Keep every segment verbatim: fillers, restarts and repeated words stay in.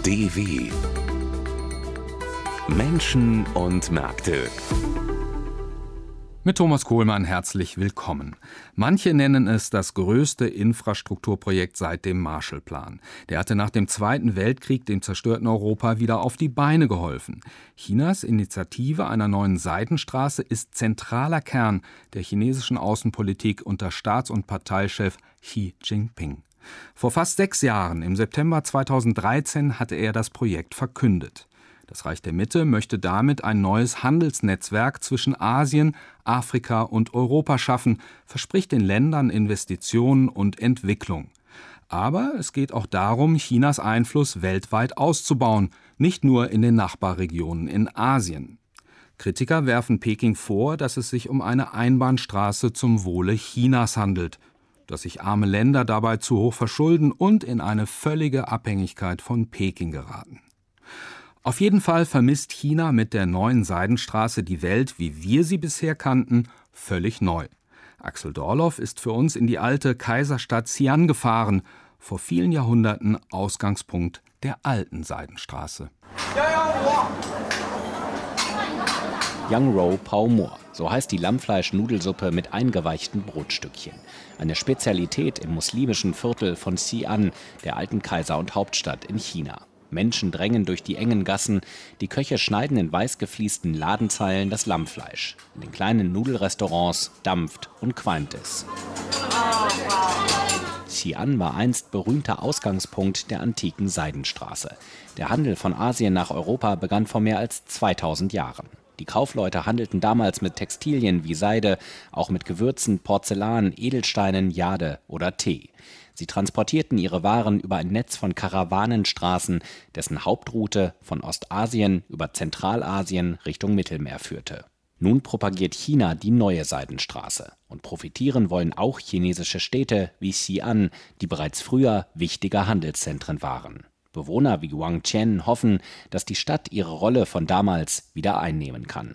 D W Menschen und Märkte. Mit Thomas Kohlmann herzlich willkommen. Manche nennen es das größte Infrastrukturprojekt seit dem Marshallplan. Der hatte nach dem Zweiten Weltkrieg dem zerstörten Europa wieder auf die Beine geholfen. Chinas Initiative einer neuen Seidenstraße ist zentraler Kern der chinesischen Außenpolitik unter Staats- und Parteichef Xi Jinping. Vor fast sechs Jahren, im September zweitausenddreizehn, hatte er das Projekt verkündet. Das Reich der Mitte möchte damit ein neues Handelsnetzwerk zwischen Asien, Afrika und Europa schaffen, verspricht den Ländern Investitionen und Entwicklung. Aber es geht auch darum, Chinas Einfluss weltweit auszubauen, nicht nur in den Nachbarregionen in Asien. Kritiker werfen Peking vor, dass es sich um eine Einbahnstraße zum Wohle Chinas handelt, dass sich arme Länder dabei zu hoch verschulden und in eine völlige Abhängigkeit von Peking geraten. Auf jeden Fall vermisst China mit der neuen Seidenstraße die Welt, wie wir sie bisher kannten, völlig neu. Axel Dorloff ist für uns in die alte Kaiserstadt Xi'an gefahren, vor vielen Jahrhunderten Ausgangspunkt der alten Seidenstraße. Yang Rou Pao Mo, so heißt die Lammfleisch-Nudelsuppe mit eingeweichten Brotstückchen. Eine Spezialität im muslimischen Viertel von Xi'an, der alten Kaiser- und Hauptstadt in China. Menschen drängen durch die engen Gassen, die Köche schneiden in weiß gefliesten Ladenzeilen das Lammfleisch. In den kleinen Nudelrestaurants dampft und qualmt es. Xi'an war einst berühmter Ausgangspunkt der antiken Seidenstraße. Der Handel von Asien nach Europa begann vor mehr als zweitausend Jahren. Die Kaufleute handelten damals mit Textilien wie Seide, auch mit Gewürzen, Porzellan, Edelsteinen, Jade oder Tee. Sie transportierten ihre Waren über ein Netz von Karawanenstraßen, dessen Hauptroute von Ostasien über Zentralasien Richtung Mittelmeer führte. Nun propagiert China die neue Seidenstraße. Und profitieren wollen auch chinesische Städte wie Xi'an, die bereits früher wichtige Handelszentren waren. Bewohner wie Wang Qian hoffen, dass die Stadt ihre Rolle von damals wieder einnehmen kann.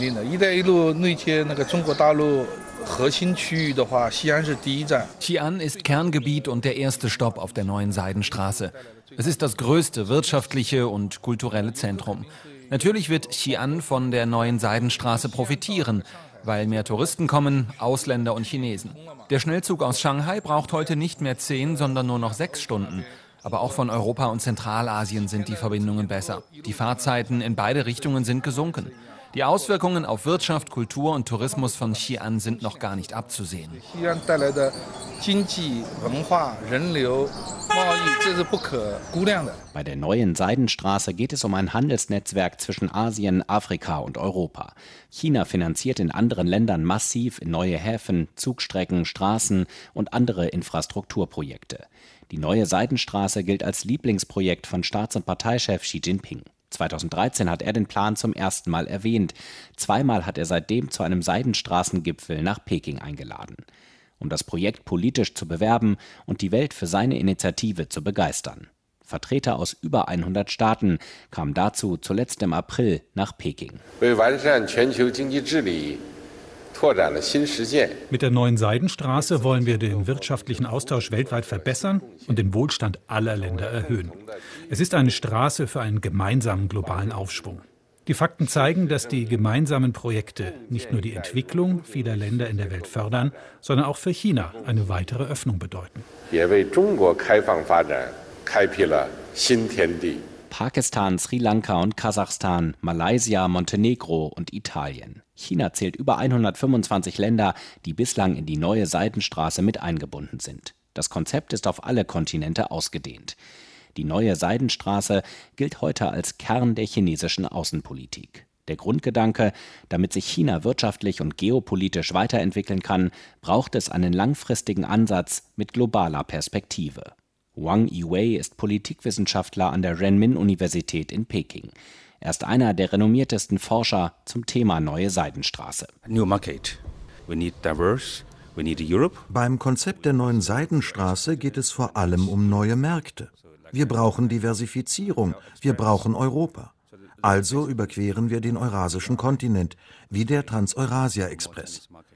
Xi'an ist Kerngebiet und der erste Stopp auf der neuen Seidenstraße. Es ist das größte wirtschaftliche und kulturelle Zentrum. Natürlich wird Xi'an von der neuen Seidenstraße profitieren, weil mehr Touristen kommen, Ausländer und Chinesen. Der Schnellzug aus Shanghai braucht heute nicht mehr zehn, sondern nur noch sechs Stunden. Aber auch von Europa und Zentralasien sind die Verbindungen besser. Die Fahrzeiten in beide Richtungen sind gesunken. Die Auswirkungen auf Wirtschaft, Kultur und Tourismus von Xi'an sind noch gar nicht abzusehen. Bei der neuen Seidenstraße geht es um ein Handelsnetzwerk zwischen Asien, Afrika und Europa. China finanziert in anderen Ländern massiv in neue Häfen, Zugstrecken, Straßen und andere Infrastrukturprojekte. Die neue Seidenstraße gilt als Lieblingsprojekt von Staats- und Parteichef Xi Jinping. zweitausenddreizehn hat er den Plan zum ersten Mal erwähnt. Zweimal hat er seitdem zu einem Seidenstraßengipfel nach Peking eingeladen. Um das Projekt politisch zu bewerben und die Welt für seine Initiative zu begeistern. Vertreter aus über hundert Staaten kamen dazu zuletzt im April nach Peking. Mit der neuen Seidenstraße wollen wir den wirtschaftlichen Austausch weltweit verbessern und den Wohlstand aller Länder erhöhen. Es ist eine Straße für einen gemeinsamen globalen Aufschwung. Die Fakten zeigen, dass die gemeinsamen Projekte nicht nur die Entwicklung vieler Länder in der Welt fördern, sondern auch für China eine weitere Öffnung bedeuten. Pakistan, Sri Lanka und Kasachstan, Malaysia, Montenegro und Italien. China zählt über hundertfünfundzwanzig Länder, die bislang in die neue Seidenstraße mit eingebunden sind. Das Konzept ist auf alle Kontinente ausgedehnt. Die neue Seidenstraße gilt heute als Kern der chinesischen Außenpolitik. Der Grundgedanke, damit sich China wirtschaftlich und geopolitisch weiterentwickeln kann, braucht es einen langfristigen Ansatz mit globaler Perspektive. Wang Yiwei ist Politikwissenschaftler an der Renmin-Universität in Peking. Er ist einer der renommiertesten Forscher zum Thema neue Seidenstraße. New market. We need diverse. We need Europe. Beim Konzept der neuen Seidenstraße geht es vor allem um neue Märkte. Wir brauchen Diversifizierung. Wir brauchen Europa. Also überqueren wir den eurasischen Kontinent, wie der Trans-Eurasia-Express.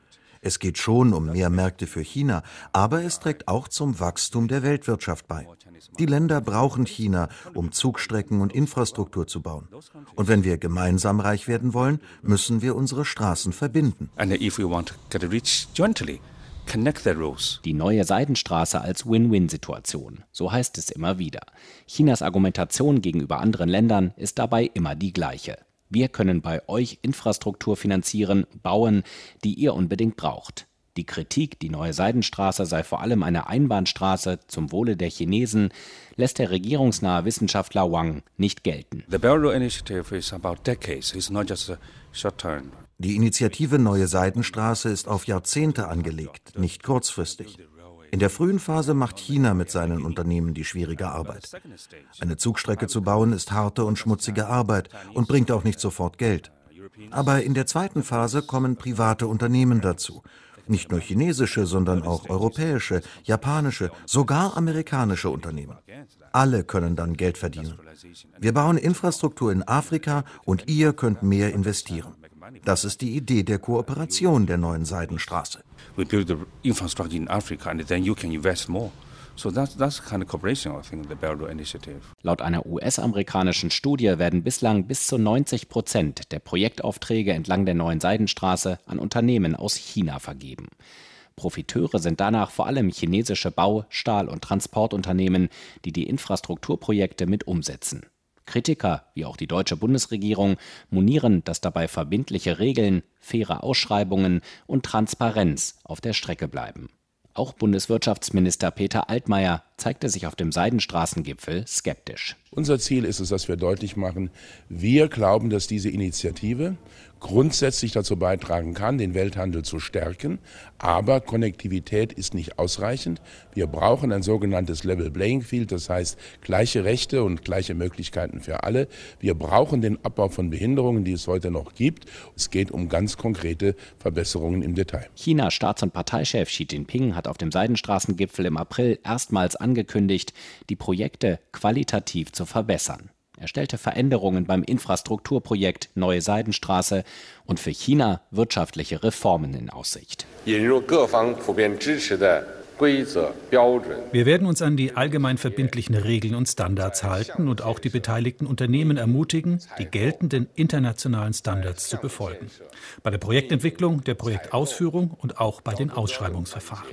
Es geht schon um mehr Märkte für China, aber es trägt auch zum Wachstum der Weltwirtschaft bei. Die Länder brauchen China, um Zugstrecken und Infrastruktur zu bauen. Und wenn wir gemeinsam reich werden wollen, müssen wir unsere Straßen verbinden. And if we want to get rich jointly, connect the roads. Die neue Seidenstraße als Win-Win-Situation, so heißt es immer wieder. Chinas Argumentation gegenüber anderen Ländern ist dabei immer die gleiche. Wir können bei euch Infrastruktur finanzieren, bauen, die ihr unbedingt braucht. Die Kritik, die neue Seidenstraße sei vor allem eine Einbahnstraße zum Wohle der Chinesen, lässt der regierungsnahe Wissenschaftler Wang nicht gelten. The Belt Road Initiative is about decades. It's not just a short term. Die Initiative Neue Seidenstraße ist auf Jahrzehnte angelegt, nicht kurzfristig. In der frühen Phase macht China mit seinen Unternehmen die schwierige Arbeit. Eine Zugstrecke zu bauen ist harte und schmutzige Arbeit und bringt auch nicht sofort Geld. Aber in der zweiten Phase kommen private Unternehmen dazu. Nicht nur chinesische, sondern auch europäische, japanische, sogar amerikanische Unternehmen. Alle können dann Geld verdienen. Wir bauen Infrastruktur in Afrika und ihr könnt mehr investieren. Das ist die Idee der Kooperation der neuen Seidenstraße. We build the infrastructure in Africa and then you can invest more. So that's, that's the kind of cooperation, I think, the Belt Road Initiative. Laut einer U S-amerikanischen Studie werden bislang bis zu neunzig Prozent der Projektaufträge entlang der neuen Seidenstraße an Unternehmen aus China vergeben. Profiteure sind danach vor allem chinesische Bau-, Stahl- und Transportunternehmen, die die Infrastrukturprojekte mit umsetzen. Kritiker, wie auch die deutsche Bundesregierung, monieren, dass dabei verbindliche Regeln, faire Ausschreibungen und Transparenz auf der Strecke bleiben. Auch Bundeswirtschaftsminister Peter Altmaier zeigte sich auf dem Seidenstraßengipfel skeptisch. Unser Ziel ist es, dass wir deutlich machen, wir glauben, dass diese Initiative grundsätzlich dazu beitragen kann, den Welthandel zu stärken. Aber Konnektivität ist nicht ausreichend. Wir brauchen ein sogenanntes Level Playing Field, das heißt gleiche Rechte und gleiche Möglichkeiten für alle. Wir brauchen den Abbau von Behinderungen, die es heute noch gibt. Es geht um ganz konkrete Verbesserungen im Detail. Chinas Staats- und Parteichef Xi Jinping hat auf dem Seidenstraßengipfel im April erstmals angekündigt, die Projekte qualitativ zu verbessern. Er stellte Veränderungen beim Infrastrukturprojekt Neue Seidenstraße und für China wirtschaftliche Reformen in Aussicht. Wir werden uns an die allgemein verbindlichen Regeln und Standards halten und auch die beteiligten Unternehmen ermutigen, die geltenden internationalen Standards zu befolgen. Bei der Projektentwicklung, der Projektausführung und auch bei den Ausschreibungsverfahren.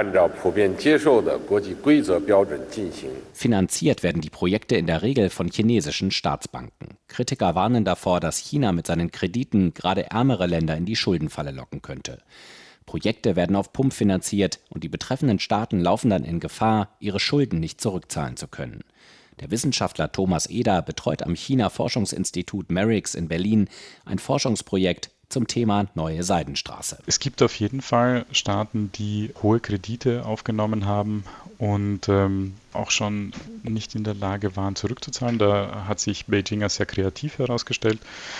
Finanziert werden die Projekte in der Regel von chinesischen Staatsbanken. Kritiker warnen davor, dass China mit seinen Krediten gerade ärmere Länder in die Schuldenfalle locken könnte. Projekte werden auf Pump finanziert und die betreffenden Staaten laufen dann in Gefahr, ihre Schulden nicht zurückzahlen zu können. Der Wissenschaftler Thomas Eder betreut am China-Forschungsinstitut MERIX in Berlin ein Forschungsprojekt zum Thema Neue Seidenstraße. Es gibt auf jeden Fall Staaten, die hohe Kredite aufgenommen haben und ähm, auch schon nicht in der Lage waren, zurückzuzahlen. Da hat sich Beijing als sehr kreativ herausgestellt.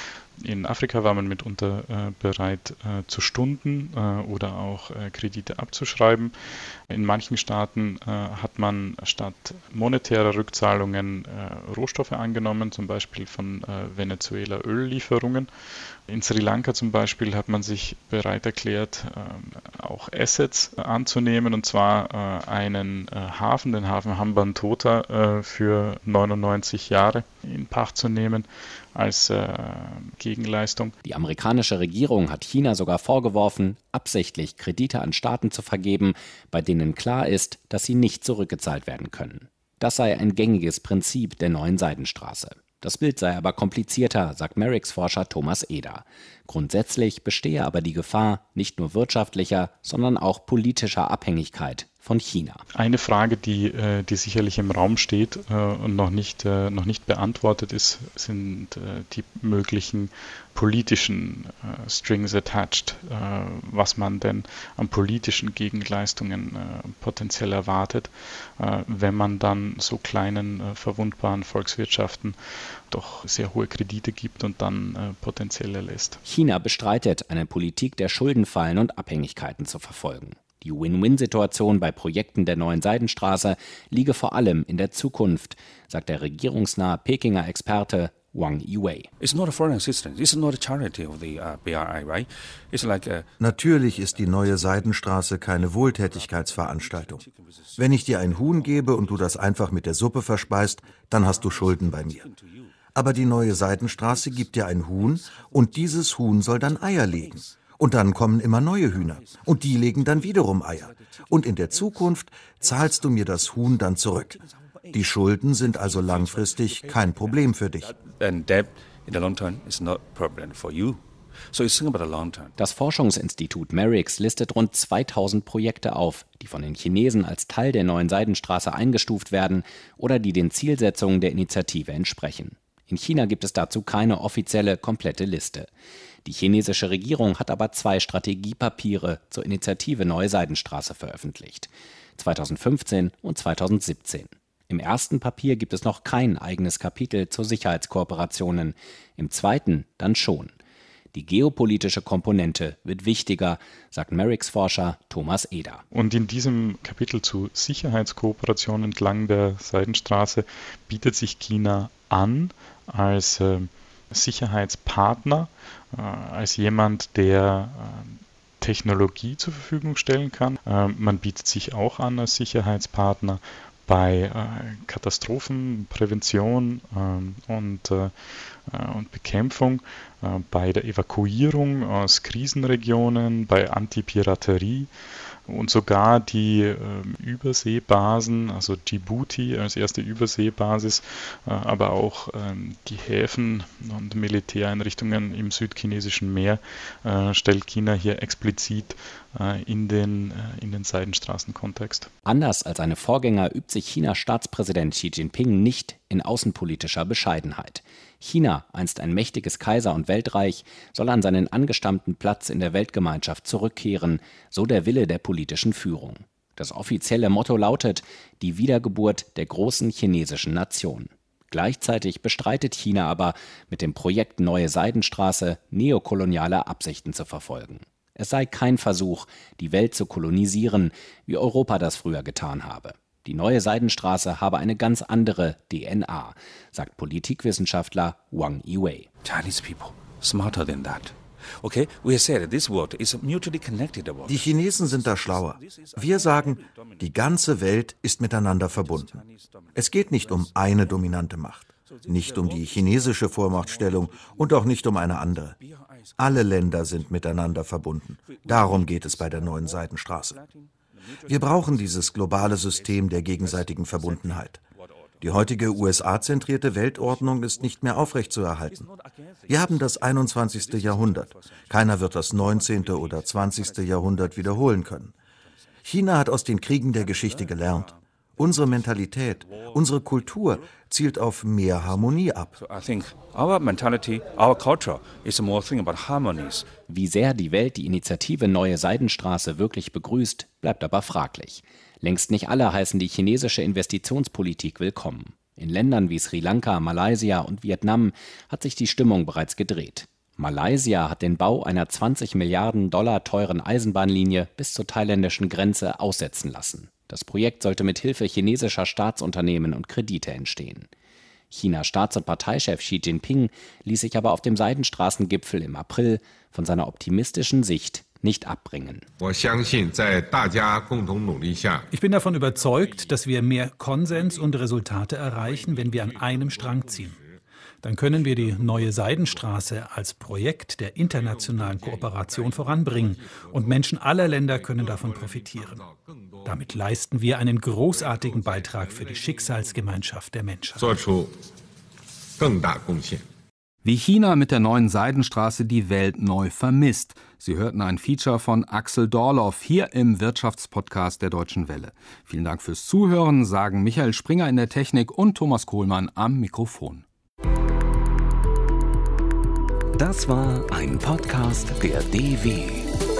In Afrika war man mitunter äh, bereit äh, zu stunden äh, oder auch äh, Kredite abzuschreiben. In manchen Staaten äh, hat man statt monetärer Rückzahlungen äh, Rohstoffe angenommen, zum Beispiel von äh, Venezuela Öllieferungen. In Sri Lanka zum Beispiel hat man sich bereit erklärt, äh, auch Assets anzunehmen, und zwar äh, einen äh, Hafen, den Hafen Hambantota, äh, für neunundneunzig Jahre in Pacht zu nehmen als äh, Gegenleistung. Die amerikanische Regierung hat China sogar vorgeworfen, absichtlich Kredite an Staaten zu vergeben, bei denen klar ist, dass sie nicht zurückgezahlt werden können. Das sei ein gängiges Prinzip der neuen Seidenstraße. Das Bild sei aber komplizierter, sagt MERIX-Forscher Thomas Eder. Grundsätzlich bestehe aber die Gefahr nicht nur wirtschaftlicher, sondern auch politischer Abhängigkeit von China. Eine Frage, die, die sicherlich im Raum steht und noch nicht, noch nicht beantwortet ist, sind die möglichen politischen Strings attached, was man denn an politischen Gegenleistungen potenziell erwartet, wenn man dann so kleinen, verwundbaren Volkswirtschaften doch sehr hohe Kredite gibt und dann potenziell erlässt. China bestreitet, eine Politik der Schuldenfallen und Abhängigkeiten zu verfolgen. Die Win-Win-Situation bei Projekten der Neuen Seidenstraße liege vor allem in der Zukunft, sagt der regierungsnahe Pekinger Experte Wang Yiwei. Natürlich ist die neue Seidenstraße keine Wohltätigkeitsveranstaltung. Wenn ich dir ein Huhn gebe und du das einfach mit der Suppe verspeist, dann hast du Schulden bei mir. Aber die neue Seidenstraße gibt dir ein Huhn und dieses Huhn soll dann Eier legen. Und dann kommen immer neue Hühner und die legen dann wiederum Eier. Und in der Zukunft zahlst du mir das Huhn dann zurück. Die Schulden sind also langfristig kein Problem für dich. Das Forschungsinstitut Merix listet rund zweitausend Projekte auf, die von den Chinesen als Teil der neuen Seidenstraße eingestuft werden oder die den Zielsetzungen der Initiative entsprechen. In China gibt es dazu keine offizielle, komplette Liste. Die chinesische Regierung hat aber zwei Strategiepapiere zur Initiative Neue Seidenstraße veröffentlicht, zweitausendfünfzehn und zweitausendsiebzehn. Im ersten Papier gibt es noch kein eigenes Kapitel zu Sicherheitskooperationen, im zweiten dann schon. Die geopolitische Komponente wird wichtiger, sagt Merix-Forscher Thomas Eder. Und in diesem Kapitel zu Sicherheitskooperation entlang der Seidenstraße bietet sich China an als äh, Sicherheitspartner, äh, als jemand, der äh, Technologie zur Verfügung stellen kann. Äh, man bietet sich auch an als Sicherheitspartner bei äh, Katastrophenprävention äh, und, äh, und Bekämpfung, äh, bei der Evakuierung aus Krisenregionen, bei Antipiraterie und sogar die äh, Überseebasen, also Djibouti als erste Überseebasis, äh, aber auch äh, die Häfen und Militäreinrichtungen im südchinesischen Meer äh, stellt China hier explizit äh, in den, äh, in den Seidenstraßenkontext. Anders als seine Vorgänger übt sich Chinas Staatspräsident Xi Jinping nicht in außenpolitischer Bescheidenheit. China, einst ein mächtiges Kaiser- und Weltreich, soll an seinen angestammten Platz in der Weltgemeinschaft zurückkehren, so der Wille der politischen Führung. Das offizielle Motto lautet: die Wiedergeburt der großen chinesischen Nation. Gleichzeitig bestreitet China aber, mit dem Projekt Neue Seidenstraße neokoloniale Absichten zu verfolgen. Es sei kein Versuch, die Welt zu kolonisieren, wie Europa das früher getan habe. Die neue Seidenstraße habe eine ganz andere D N A, sagt Politikwissenschaftler Wang Yiwei. Chinese people smarter than that. Okay, we said this world is mutually connected world. Die Chinesen sind da schlauer. Wir sagen, die ganze Welt ist miteinander verbunden. Es geht nicht um eine dominante Macht, nicht um die chinesische Vormachtstellung und auch nicht um eine andere. Alle Länder sind miteinander verbunden. Darum geht es bei der neuen Seidenstraße. Wir brauchen dieses globale System der gegenseitigen Verbundenheit. Die heutige U S A-zentrierte Weltordnung ist nicht mehr aufrechtzuerhalten. Wir haben das einundzwanzigste Jahrhundert. Keiner wird das neunzehnte oder zwanzigste Jahrhundert wiederholen können. China hat aus den Kriegen der Geschichte gelernt. Unsere Mentalität, unsere Kultur zielt auf mehr Harmonie ab. Wie sehr die Welt die Initiative Neue Seidenstraße wirklich begrüßt, bleibt aber fraglich. Längst nicht alle heißen die chinesische Investitionspolitik willkommen. In Ländern wie Sri Lanka, Malaysia und Vietnam hat sich die Stimmung bereits gedreht. Malaysia hat den Bau einer zwanzig Milliarden Dollar teuren Eisenbahnlinie bis zur thailändischen Grenze aussetzen lassen. Das Projekt sollte mit Hilfe chinesischer Staatsunternehmen und Kredite entstehen. Chinas Staats- und Parteichef Xi Jinping ließ sich aber auf dem Seidenstraßengipfel im April von seiner optimistischen Sicht nicht abbringen. Ich bin davon überzeugt, dass wir mehr Konsens und Resultate erreichen, wenn wir an einem Strang ziehen. Dann können wir die neue Seidenstraße als Projekt der internationalen Kooperation voranbringen und Menschen aller Länder können davon profitieren. Damit leisten wir einen großartigen Beitrag für die Schicksalsgemeinschaft der Menschheit. Wie China mit der neuen Seidenstraße die Welt neu vermisst. Sie hörten ein Feature von Axel Dorloff hier im Wirtschaftspodcast der Deutschen Welle. Vielen Dank fürs Zuhören, sagen Michael Springer in der Technik und Thomas Kohlmann am Mikrofon. Das war ein Podcast der D W.